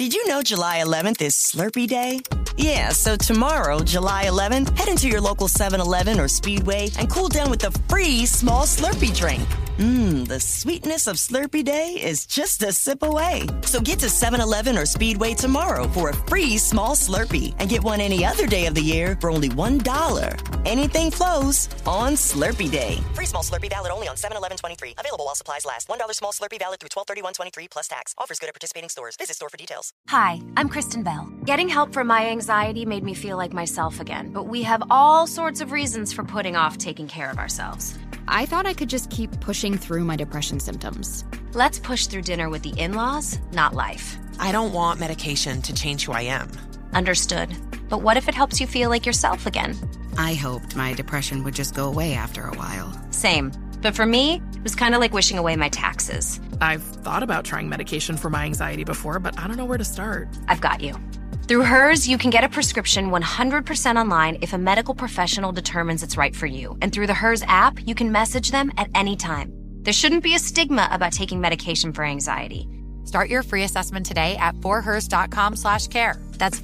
Did you know July 11th is Slurpee Day? Yeah, so tomorrow, July 11th, head into your local 7-Eleven or Speedway and cool down with a free small Slurpee drink. The sweetness of Slurpee Day is just a sip away. So get to 7-Eleven or Speedway tomorrow for a free small Slurpee and get one any other day of the year for only $1. Anything flows on Slurpee Day. Free small Slurpee valid only on 7-Eleven 23. Available while supplies last. $1 small Slurpee valid through 12/31/23 plus tax. Offers good at participating stores. Visit store for details. Hi, I'm Kristen Bell. Getting help for my anxiety made me feel like myself again, but we have all sorts of reasons for putting off taking care of ourselves. I thought I could just keep pushing through my depression symptoms. Let's push through dinner with the in-laws, not life. I don't want medication to change who I am. Understood. But what if it helps you feel like yourself again? I hoped my depression would just go away after a while. Same. But for me, it was kind of like wishing away my taxes. I've thought about trying medication for my anxiety before, but I don't know where to start. I've got you. Through Hers, you can get a prescription 100% online if a medical professional determines it's right for you. And through the Hers app, you can message them at any time. There shouldn't be a stigma about taking medication for anxiety. Start your free assessment today at forhers.com/care. That's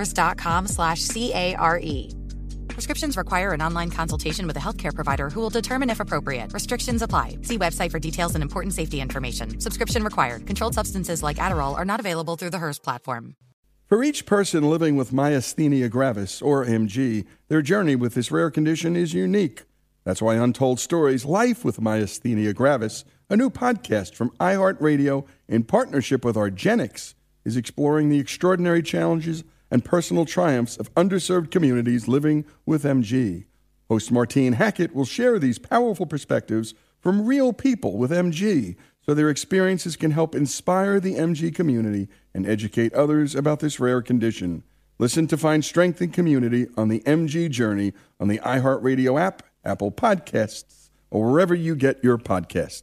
forhers.com/CARE. Prescriptions require an online consultation with a healthcare provider who will determine if appropriate. Restrictions apply. See website for details and important safety information. Subscription required. Controlled substances like Adderall are not available through the Hers platform. For each person living with myasthenia gravis, or MG, their journey with this rare condition is unique. That's why Untold Stories, Life with Myasthenia Gravis, a new podcast from iHeartRadio in partnership with Argenix, is exploring the extraordinary challenges and personal triumphs of underserved communities living with MG. Host Martine Hackett will share these powerful perspectives from real people with MG, so their experiences can help inspire the MG community and educate others about this rare condition. Listen to find strength and community on the MG journey on the iHeartRadio app, Apple Podcasts, or wherever you get your podcasts.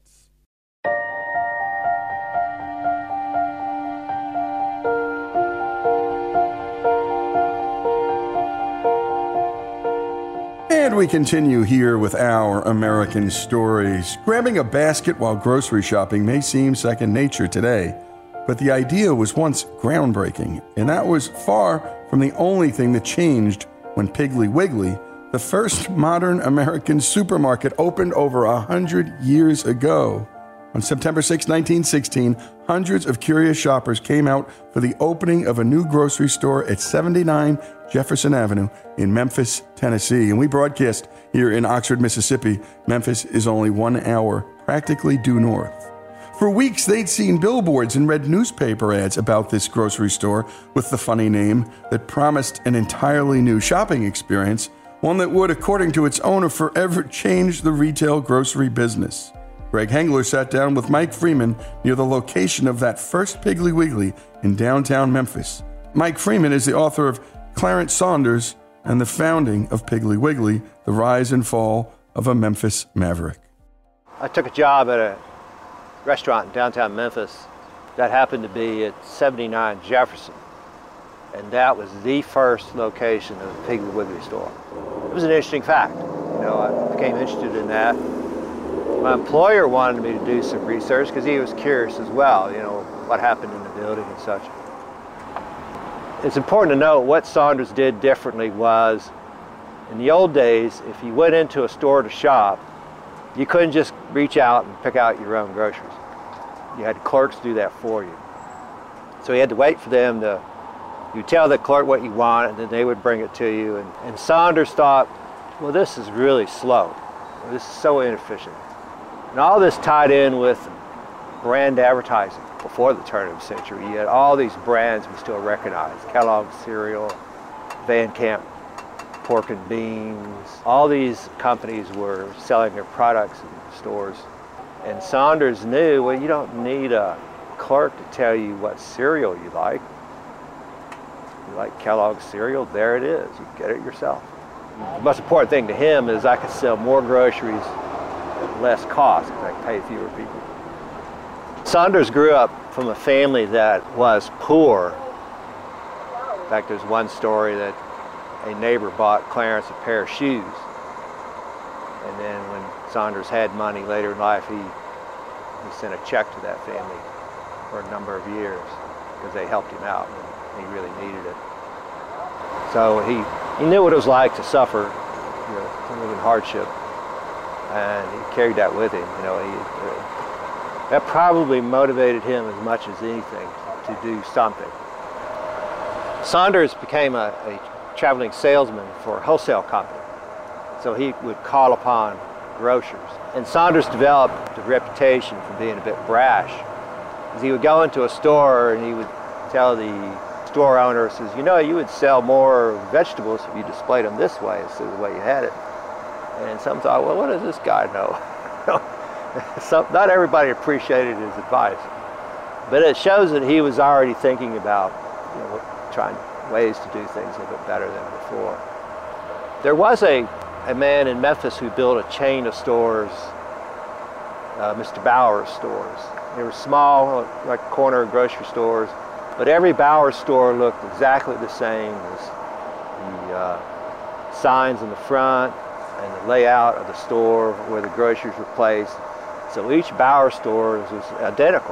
And we continue here with our American stories. Grabbing a basket while grocery shopping may seem second nature today, but the idea was once groundbreaking, and that was far from the only thing that changed when Piggly Wiggly, the first modern American supermarket, opened over 100 years ago. On September 6, 1916, hundreds of curious shoppers came out for the opening of a new grocery store at 79 Jefferson Avenue in Memphis, Tennessee. And we broadcast here in Oxford, Mississippi. Memphis is only 1 hour practically due north. For weeks, they'd seen billboards and read newspaper ads about this grocery store with the funny name that promised an entirely new shopping experience, one that would, according to its owner, forever change the retail grocery business. Greg Hengler sat down with Mike Freeman near the location of that first Piggly Wiggly in downtown Memphis. Mike Freeman is the author of Clarence Saunders and the founding of Piggly Wiggly, The Rise and Fall of a Memphis Maverick. I took a job at a restaurant in downtown Memphis that happened to be at 79 Jefferson, and that was the first location of the Piggly Wiggly store. It was an interesting fact. I became interested in that. My employer wanted me to do some research because he was curious as well, what happened in the building and such. It's important to note what Saunders did differently was, in the old days, if you went into a store to shop, you couldn't just reach out and pick out your own groceries. You had clerks do that for you. So you had to wait for them to, you tell the clerk what you want, and then they would bring it to you. And Saunders thought, well, this is really slow. This is so inefficient. And all this tied in with brand advertising before the turn of the century. You had all these brands we still recognize: Kellogg's cereal, Van Camp pork and beans. All these companies were selling their products in stores. And Saunders knew, well, you don't need a clerk to tell you what cereal you like. You like Kellogg's cereal, there it is. You get it yourself. The most important thing to him is I could sell more groceries at less cost because I could pay fewer people. Saunders grew up from a family that was poor. In fact, there's one story that a neighbor bought Clarence a pair of shoes. And then when Saunders had money later in life, he sent a check to that family for a number of years. because they helped him out when he really needed it. So he knew what it was like to suffer, living hardship, and he carried that with him. That probably motivated him as much as anything to do something. Saunders became a traveling salesman for a wholesale company, so he would call upon grocers. And Saunders developed a reputation for being a bit brash, because he would go into a store and he would tell the store owner, says, you would sell more vegetables if you displayed them this way instead of the way you had it. And some thought, well, what does this guy know? Not everybody appreciated his advice, but it shows that he was already thinking about trying ways to do things a little bit better than before. There was a man in Memphis who built a chain of stores, Mr. Bowers stores. They were small, like corner grocery stores, but every Bowers store looked exactly the same as the signs in the front and the layout of the store where the groceries were placed. So each Bowers store was identical.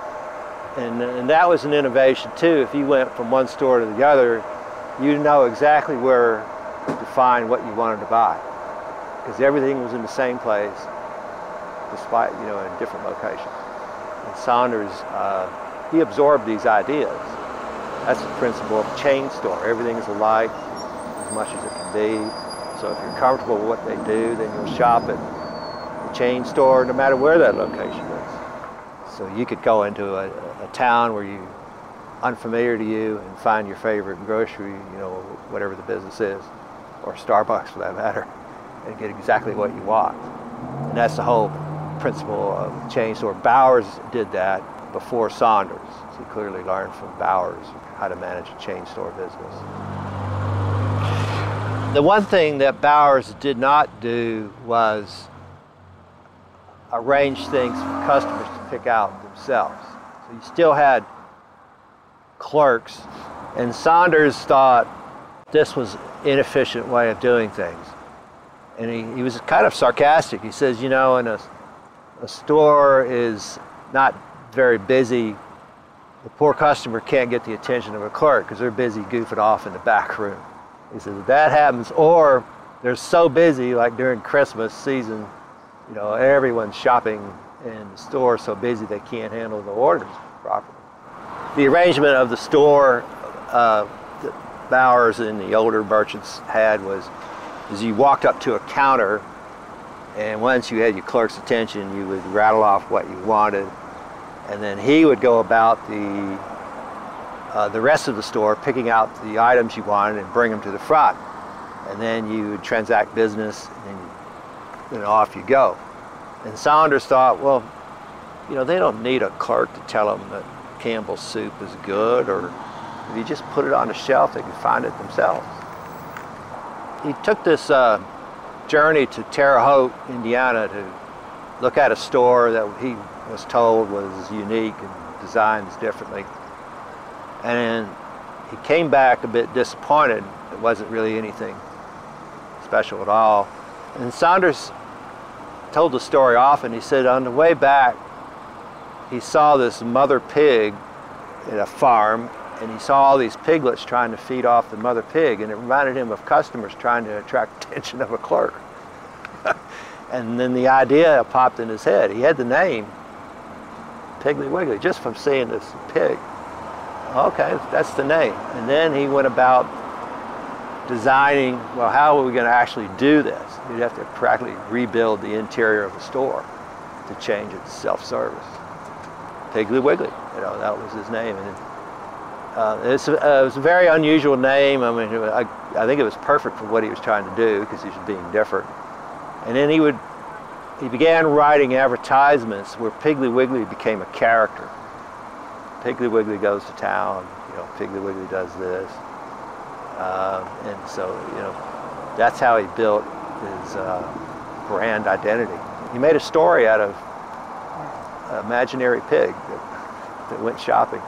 And that was an innovation too. If you went from one store to the other, you'd know exactly where to find what you wanted to buy, because everything was in the same place, despite in different locations. And Saunders, he absorbed these ideas. That's the principle of a chain store. Everything is alike as much as it can be. So if you're comfortable with what they do, then you'll shop at the chain store no matter where that location is. So you could go into a town where you unfamiliar to you and find your favorite grocery, whatever the business is, or Starbucks for that matter, and get exactly what you want. And that's the whole principle of the chain store. Bowers did that before Saunders. So he clearly learned from Bowers how to manage a chain store business. The one thing that Bowers did not do was arrange things for customers to pick out themselves. So you still had clerks, and Saunders thought this was an inefficient way of doing things. And he was kind of sarcastic. He says, in a store is not very busy, the poor customer can't get the attention of a clerk because they're busy goofing off in the back room. He says that happens, or they're so busy, like during Christmas season, everyone's shopping in the store so busy they can't handle the orders properly. The arrangement of the store that Bowers and the older merchants had was you walked up to a counter, and once you had your clerk's attention, you would rattle off what you wanted, and then he would go about the rest of the store, picking out the items you wanted and bring them to the front. And then you would transact business, and then off you go. And Saunders thought, well, they don't need a clerk to tell them that Campbell's soup is good, or if you just put it on a shelf, they can find it themselves. He took this journey to Terre Haute, Indiana, to look at a store that he was told was unique and designed differently. And he came back a bit disappointed. It wasn't really anything special at all. And Saunders told the story often. He said on the way back, he saw this mother pig at a farm, and he saw all these piglets trying to feed off the mother pig, and it reminded him of customers trying to attract attention of a clerk. And then the idea popped in his head. He had the name Piggly Wiggly just from seeing this pig. Okay, that's the name. And then he went about designing, well, how are we going to actually do this? You'd have to practically rebuild the interior of the store to change it to self-service. Piggly Wiggly, that was his name. And it was a very unusual name. I mean, I think it was perfect for what he was trying to do, because he was being different. And then he began writing advertisements where Piggly Wiggly became a character. Piggly Wiggly goes to town, Piggly Wiggly does this. And so, that's how he built his brand identity. He made a story out of an imaginary pig that went shopping.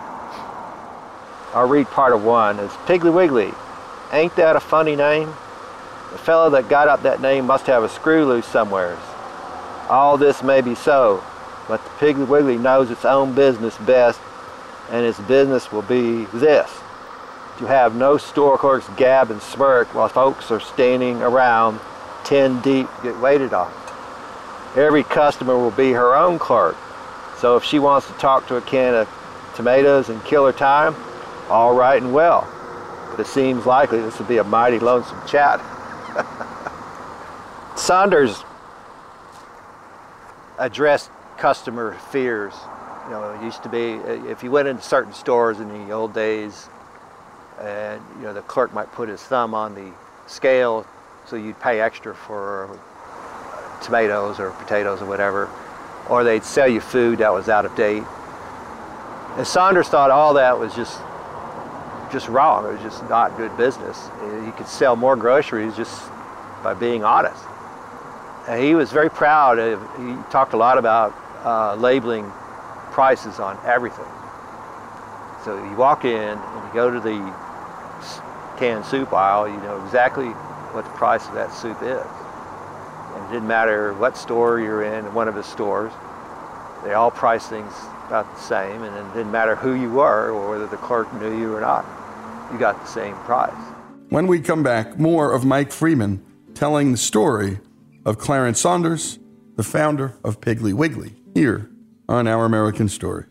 I'll read part of one. It's Piggly Wiggly. Ain't that a funny name? The fellow that got up that name must have a screw loose somewheres. All this may be so, but the Piggly Wiggly knows its own business best, and its business will be this: to have no store clerks gab and smirk while folks are standing around 10 deep get waited on. Every customer will be her own clerk, so if she wants to talk to a can of tomatoes and kill her time, all right and well. But it seems likely this will be a mighty lonesome chat. Saunders addressed customer fears. You know, it used to be, if you went into certain stores in the old days, and you know, the clerk might put his thumb on the scale, so you'd pay extra for tomatoes or potatoes or whatever, or they'd sell you food that was out of date. And Saunders thought all that was just wrong. It was just not good business. You could sell more groceries just by being honest. And he was very proud. He talked a lot about labeling prices on everything. So you walk in and you go to the canned soup aisle, you know exactly what the price of that soup is. And it didn't matter what store you're in, one of his stores, they all price things about the same, and it didn't matter who you were or whether the clerk knew you or not. You got the same price. When we come back, more of Mike Freeman telling the story of Clarence Saunders, the founder of Piggly Wiggly, here on Our American Stories.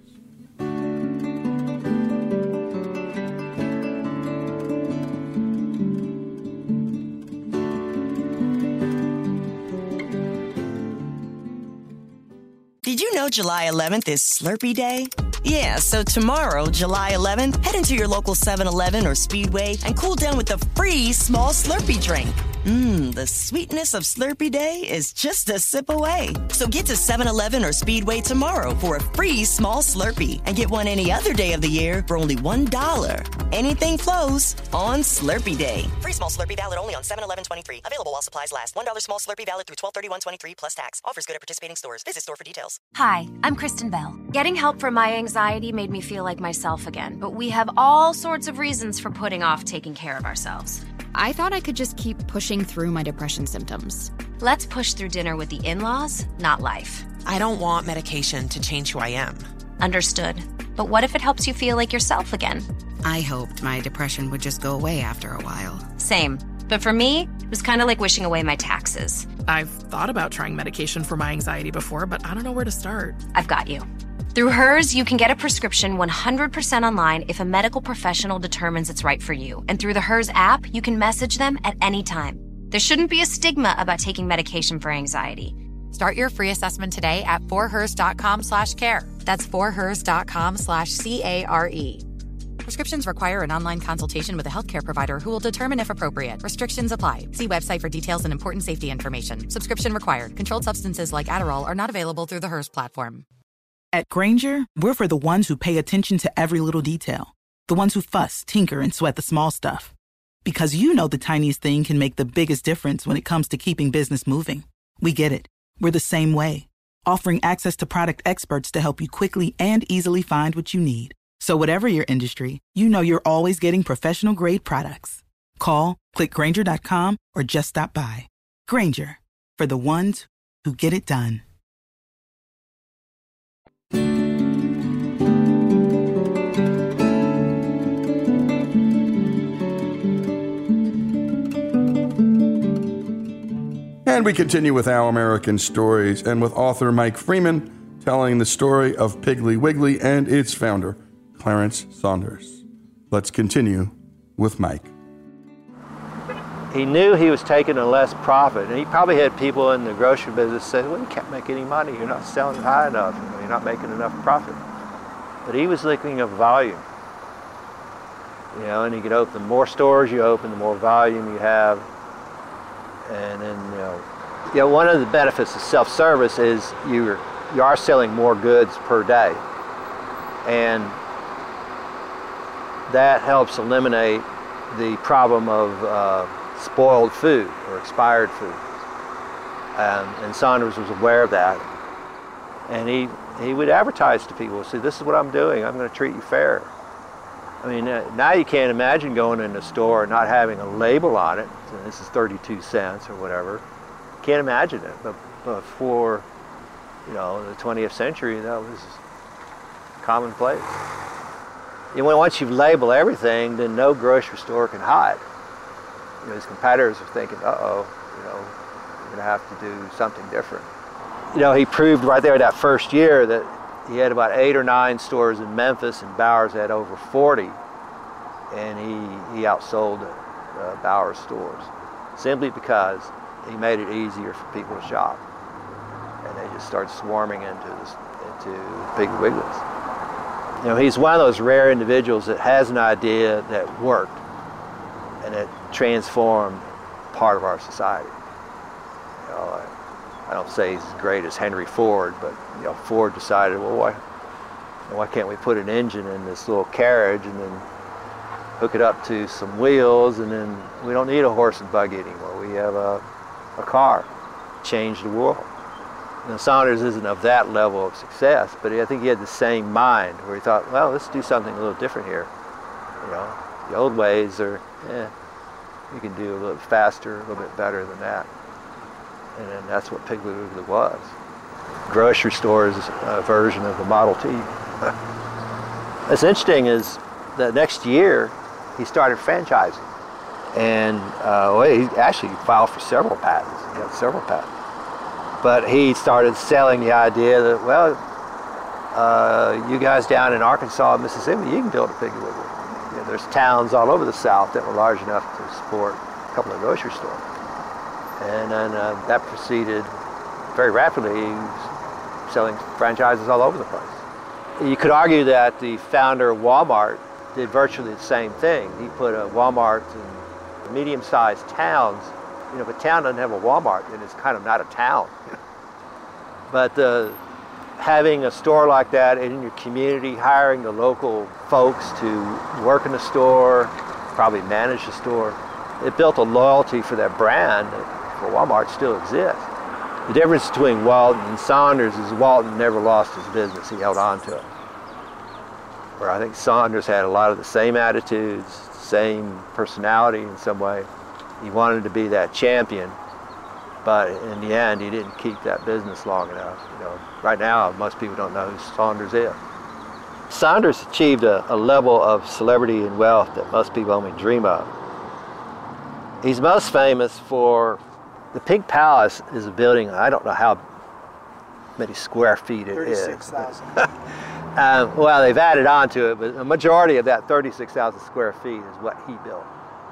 Did you know July 11th is Slurpee Day? Yeah, so tomorrow, July 11th, head into your local 7-Eleven or Speedway and cool down with a free small Slurpee drink. The sweetness of Slurpee Day is just a sip away. So get to 7-Eleven or Speedway tomorrow for a free small Slurpee and get one any other day of the year for only $1. Anything flows on Slurpee Day. Free small Slurpee valid only on 7-Eleven 23. Available while supplies last. $1 small Slurpee valid through 12/31/23 plus tax. Offers good at participating stores. Visit store for details. Hi, I'm Kristen Bell. Getting help for my anxiety made me feel like myself again, but we have all sorts of reasons for putting off taking care of ourselves. I thought I could just keep pushing through my depression symptoms. Let's push through dinner with the in-laws, not life. I don't want medication to change who I am. Understood. But what if it helps you feel like yourself again? I hoped my depression would just go away after a while. Same. But for me, it was kind of like wishing away my taxes. I've thought about trying medication for my anxiety before, but I don't know where to start. I've got you. Through Hers, you can get a prescription 100% online if a medical professional determines it's right for you. And through the Hers app, you can message them at any time. There shouldn't be a stigma about taking medication for anxiety. Start your free assessment today at forhers.com/care. That's forhers.com/CARE. Prescriptions require an online consultation with a healthcare provider who will determine if appropriate. Restrictions apply. See website for details and important safety information. Subscription required. Controlled substances like Adderall are not available through the Hers platform. At Grainger, we're for the ones who pay attention to every little detail. The ones who fuss, tinker, and sweat the small stuff. Because you know the tiniest thing can make the biggest difference when it comes to keeping business moving. We get it. We're the same way. Offering access to product experts to help you quickly and easily find what you need. So whatever your industry, you know you're always getting professional-grade products. Call, click Grainger.com, or just stop by. Grainger, for the ones who get it done. And we continue with Our American Stories, and with author Mike Freeman telling the story of Piggly Wiggly and its founder, Clarence Saunders. Let's continue with Mike. He knew he was taking a less profit, and he probably had people in the grocery business say, well, you can't make any money, you're not selling high enough, you're not making enough profit. But he was looking at volume. You know, and you could open, the more stores you open, the more volume you have. And then, you know, one of the benefits of self-service is you are selling more goods per day. And that helps eliminate the problem of spoiled food or expired food. And Saunders was aware of that. And he would advertise to people, say, this is what I'm doing, I'm going to treat you fair. I mean, now you can't imagine going in a store and not having a label on it. So this is 32 cents or whatever. Can't imagine it. But for, you know, the 20th century, that was commonplace. once you label everything, then no grocery store can hide. His competitors are thinking, uh-oh, we're going to have to do something different. He proved right there that first year that he had about 8 or 9 stores in Memphis, and Bowers had over 40, and he outsold Bowers stores simply because he made it easier for people to shop, and they just started swarming into Piggly Wiggly's. He's one of those rare individuals that has an idea that worked and it transformed part of our society. I don't say he's as great as Henry Ford, but Ford decided, well, why can't we put an engine in this little carriage and then hook it up to some wheels, and then we don't need a horse and buggy anymore. We have a car. Changed the world. Saunders isn't of that level of success, but I think he had the same mind where he thought, well, let's do something a little different here. The old ways are, you can do a little faster, a little bit better than that. And then that's what Piggly Wiggly was. Grocery store's version of the Model T. What's interesting is the next year he started franchising, and he actually filed for several patents. He got several patents. But he started selling the idea that, well, you guys down in Arkansas and Mississippi, you can build a Piggly Wiggly. There's towns all over the South that were large enough to support a couple of grocery stores. And then that proceeded very rapidly. He was selling franchises all over the place. You could argue that the founder of Walmart did virtually the same thing. He put a Walmart in medium-sized towns. If a town doesn't have a Walmart, then it's kind of not a town. But having a store like that in your community, hiring the local folks to work in the store, probably manage the store, it built a loyalty for that brand that for Walmart still exists. The difference between Walton and Saunders is Walton never lost his business. He held on to it. Where I think Saunders had a lot of the same attitudes, same personality in some way. He wanted to be that champion, but in the end, he didn't keep that business long enough. Right now, most people don't know who Saunders is. Saunders achieved a level of celebrity and wealth that most people only dream of. He's most famous for the Pink Palace is a building, I don't know how many square feet it is. 36,000. Well, they've added on to it, but a majority of that 36,000 square feet is what he built.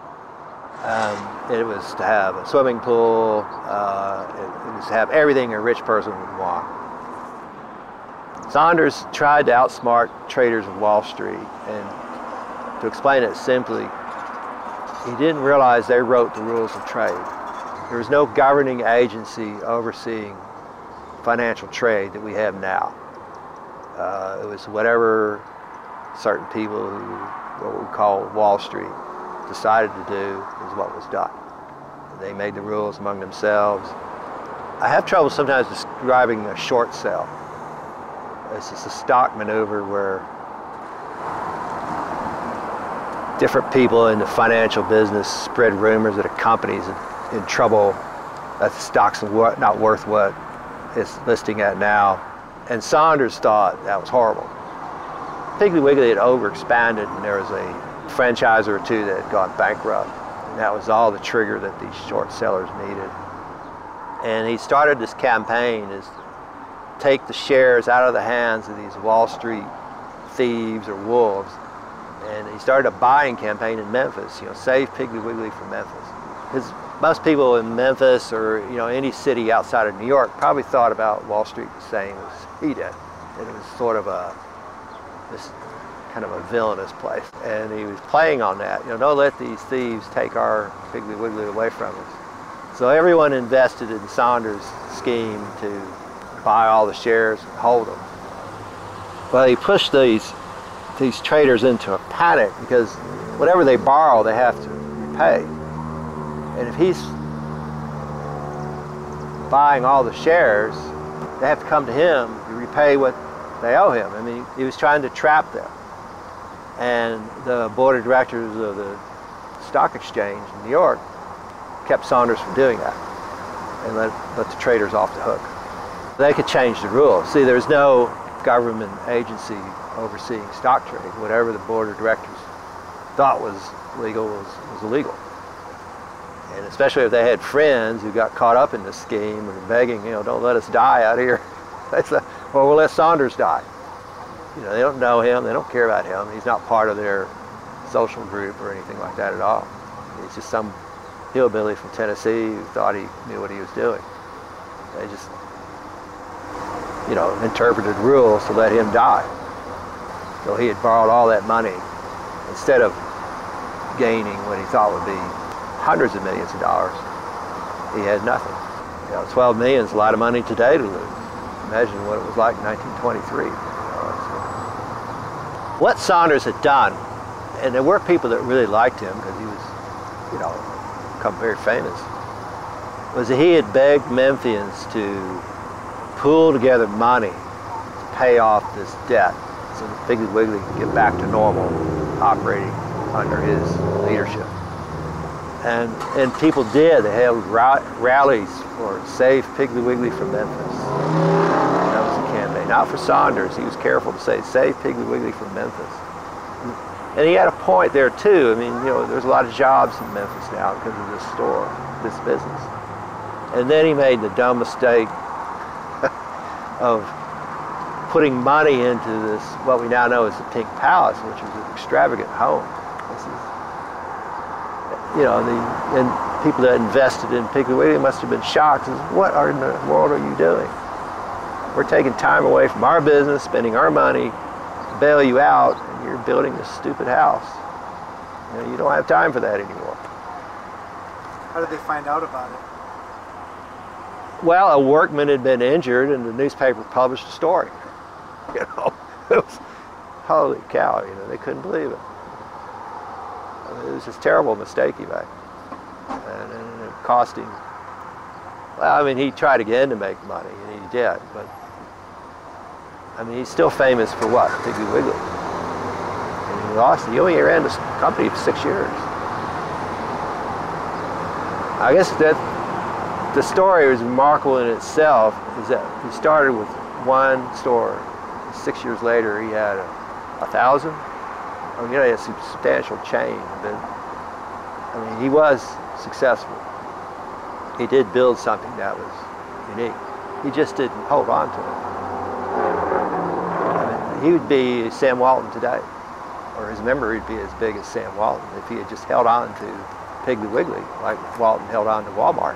It was to have a swimming pool, it was to have everything a rich person would want. Saunders tried to outsmart traders of Wall Street, and to explain it simply, he didn't realize they wrote the rules of trade. There was no governing agency overseeing financial trade that we have now. It was whatever certain people who, what we call Wall Street, decided to do is what was done. They made the rules among themselves. I have trouble sometimes describing a short sale. It's just a stock maneuver where different people in the financial business spread rumors that a company's in trouble, that the stock's not worth what it's listing at now. And Saunders thought that was horrible. Piggly Wiggly had overexpanded, and there was a franchisor or two that had gone bankrupt. And that was all the trigger that these short sellers needed. And he started this campaign is take the shares out of the hands of these Wall Street thieves or wolves. And he started a buying campaign in Memphis, save Piggly Wiggly from Memphis. Because most people in Memphis or any city outside of New York probably thought about Wall Street the same as he did. And it was sort of this kind of a villainous place. And he was playing on that. Don't let these thieves take our Piggly Wiggly away from us. So everyone invested in Saunders' scheme to buy all the shares and hold them. Well, he pushed these traders into a panic because whatever they borrow, they have to repay. And if he's buying all the shares, they have to come to him to repay what they owe him. I mean, he was trying to trap them. And the board of directors of the stock exchange in New York kept Saunders from doing that and let the traders off the hook. They could change the rules. See, there's no government agency overseeing stock trade. Whatever the board of directors thought was legal was illegal. And especially if they had friends who got caught up in this scheme and begging, don't let us die out here. They said, well, we'll let Saunders die. They don't know him, they don't care about him. He's not part of their social group or anything like that at all. He's just some hillbilly from Tennessee who thought he knew what he was doing. They just, interpreted rules to let him die. So he had borrowed all that money. Instead of gaining what he thought would be hundreds of millions of dollars, he had nothing. 12 million is a lot of money today to lose. Imagine what it was like in 1923. What Saunders had done, and there were people that really liked him because he was, become very famous, was that he had begged Memphians to pool together money to pay off this debt so that Piggly Wiggly could get back to normal operating under his leadership. And people did. They held rallies for Save Piggly Wiggly from Memphis. That was the campaign. Not for Saunders. He was careful to say, Save Piggly Wiggly from Memphis. And he had a point there too. There's a lot of jobs in Memphis now because of this store, this business. And then he made the dumb mistake of putting money into this, what we now know as the Pink Palace, which was an extravagant home. And people that invested in Piggly Wiggly must have been shocked. What in the world are you doing? We're taking time away from our business, spending our money to bail you out, and you're building this stupid house. You don't have time for that anymore. How did they find out about it? Well, a workman had been injured, and the newspaper published a story. It was, holy cow, they couldn't believe it. It was just a terrible mistake he made. And it cost him, he tried again to make money, and he did, but he's still famous for what? Piggly Wiggly. And he lost, he only ran this company for 6 years. I guess that the story is remarkable in itself, is that he started with one store. 6 years later, he had 1,000. He had a substantial chain, but he was successful. He did build something that was unique. He just didn't hold on to it. He would be Sam Walton today, or his memory would be as big as Sam Walton if he had just held on to Piggly Wiggly like Walton held on to Walmart.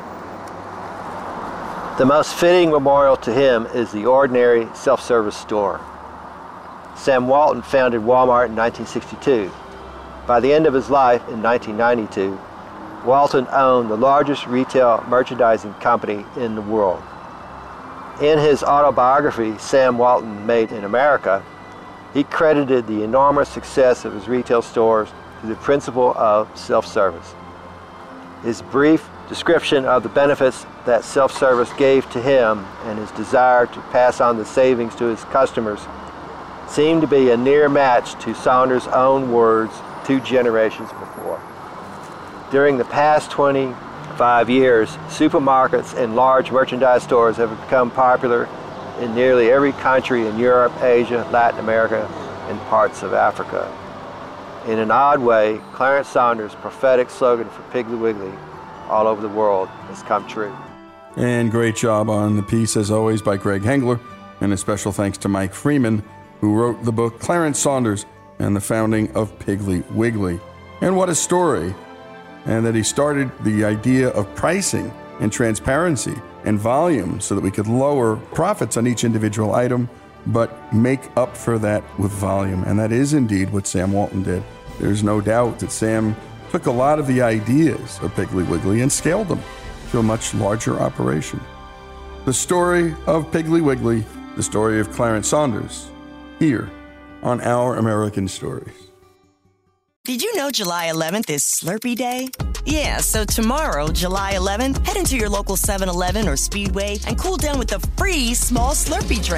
The most fitting memorial to him is the ordinary self-service store. Sam Walton founded Walmart in 1962. By the end of his life in 1992, Walton owned the largest retail merchandising company in the world. In his autobiography, Sam Walton Made in America, he credited the enormous success of his retail stores to the principle of self-service. His brief description of the benefits that self-service gave to him and his desire to pass on the savings to his customers seemed to be a near match to Saunders' own words 2 generations before. During the past 25 years, supermarkets and large merchandise stores have become popular in nearly every country in Europe, Asia, Latin America, and parts of Africa. In an odd way, Clarence Saunders' prophetic slogan for Piggly Wiggly all over the world has come true. And great job on the piece, as always, by Greg Hengler, and a special thanks to Mike Freeman, who wrote the book Clarence Saunders and the Founding of Piggly Wiggly. And what a story. And that he started the idea of pricing and transparency and volume so that we could lower profits on each individual item, but make up for that with volume. And that is indeed what Sam Walton did. There's no doubt that Sam took a lot of the ideas of Piggly Wiggly and scaled them to a much larger operation. The story of Piggly Wiggly, the story of Clarence Saunders, here on Our American Stories. Did you know July 11th is Slurpee Day? Yeah, so tomorrow, July 11th, head into your local 7-Eleven or Speedway and cool down with a free small Slurpee drink.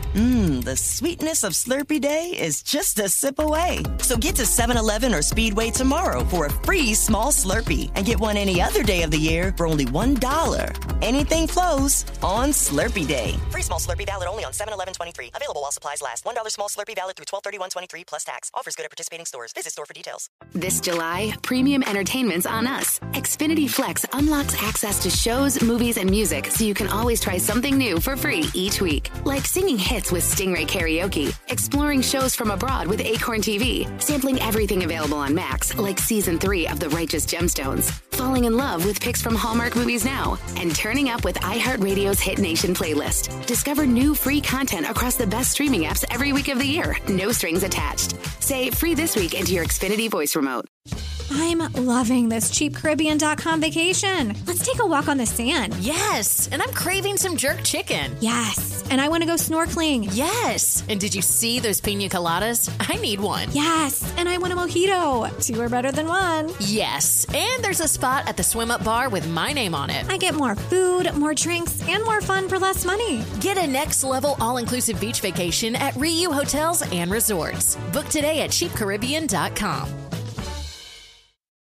The sweetness of Slurpee Day is just a sip away. So get to 7-Eleven or Speedway tomorrow for a free small Slurpee and get one any other day of the year for only $1. Anything flows on Slurpee Day. Free small Slurpee valid only on 7-Eleven-23. Available while supplies last. $1 small Slurpee valid through 12/31/23 plus tax. Offers good at participating stores. Visit store for details. This July, premium entertainment's on us. Xfinity Flex unlocks access to shows, movies, and music so you can always try something new for free each week. Like singing hits with Stingray Karaoke, exploring shows from abroad with Acorn TV, sampling everything available on Max, like Season 3 of The Righteous Gemstones, falling in love with picks from Hallmark Movies Now, and turning up with iHeartRadio's Hit Nation playlist. Discover new free content across the best streaming apps every week of the year. No strings attached. Say free this week into your Xfinity voice remote. I'm loving this CheapCaribbean.com vacation. Let's take a walk on the sand. Yes, and I'm craving some jerk chicken. Yes, and I want to go snorkeling. Yes, and did you see those pina coladas? I need one. Yes, and I want a mojito. 2 are better than 1. Yes, and there's a spot at the Swim Up Bar with my name on it. I get more food, more drinks, and more fun for less money. Get a next-level all-inclusive beach vacation at Riu Hotels and Resorts. Book today at CheapCaribbean.com.